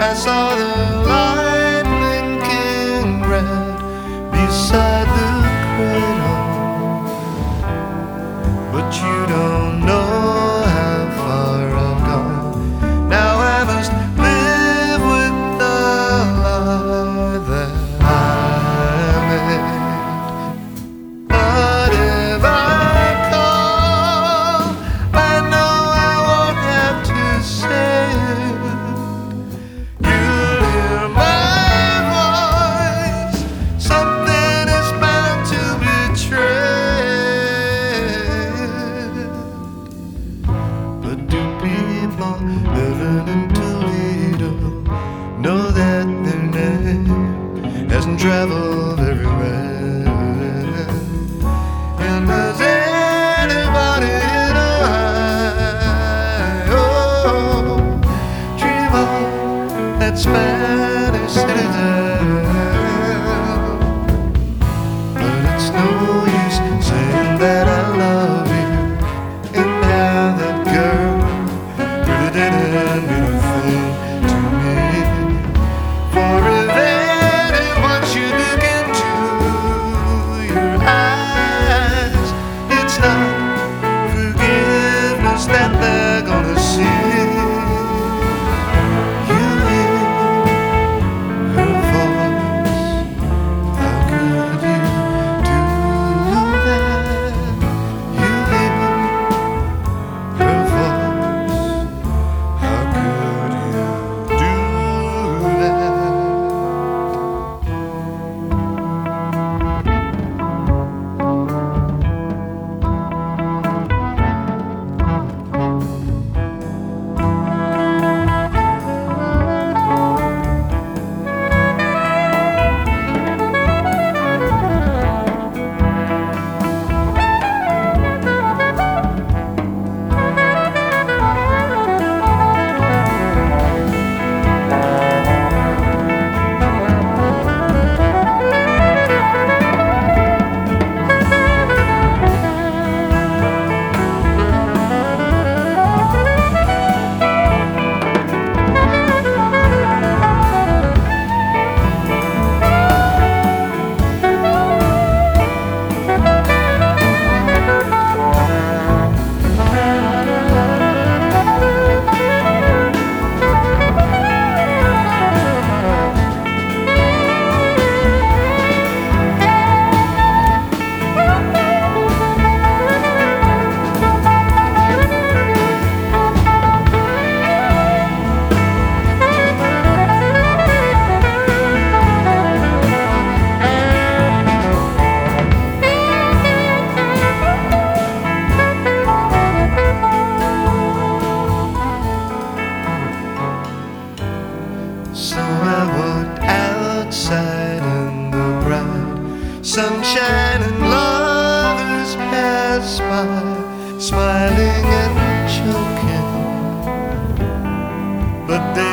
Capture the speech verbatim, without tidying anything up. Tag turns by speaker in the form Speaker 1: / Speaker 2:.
Speaker 1: I saw the light blinking red beside the cradle, but you don't know how far I've gone. Now I must live with the lie that I made. But if I call, I know I won't have to say it. You'll hear my voice. Something is bound to betray. But do people living in Toledo know that their name hasn't traveled everywhere? And does anybody know Ohio dream of that Spanish citadel? But it's no use saying that I love you and how that girl really didn't mean a thing to me. For if anyone should look into your eyes, it's not forgiveness that they're gonna see. You hear her voice. How could you do that? You hear her voice. How could you do that? So I walked outside in the bright sunshine, and lovers passed by, smiling and joking, but they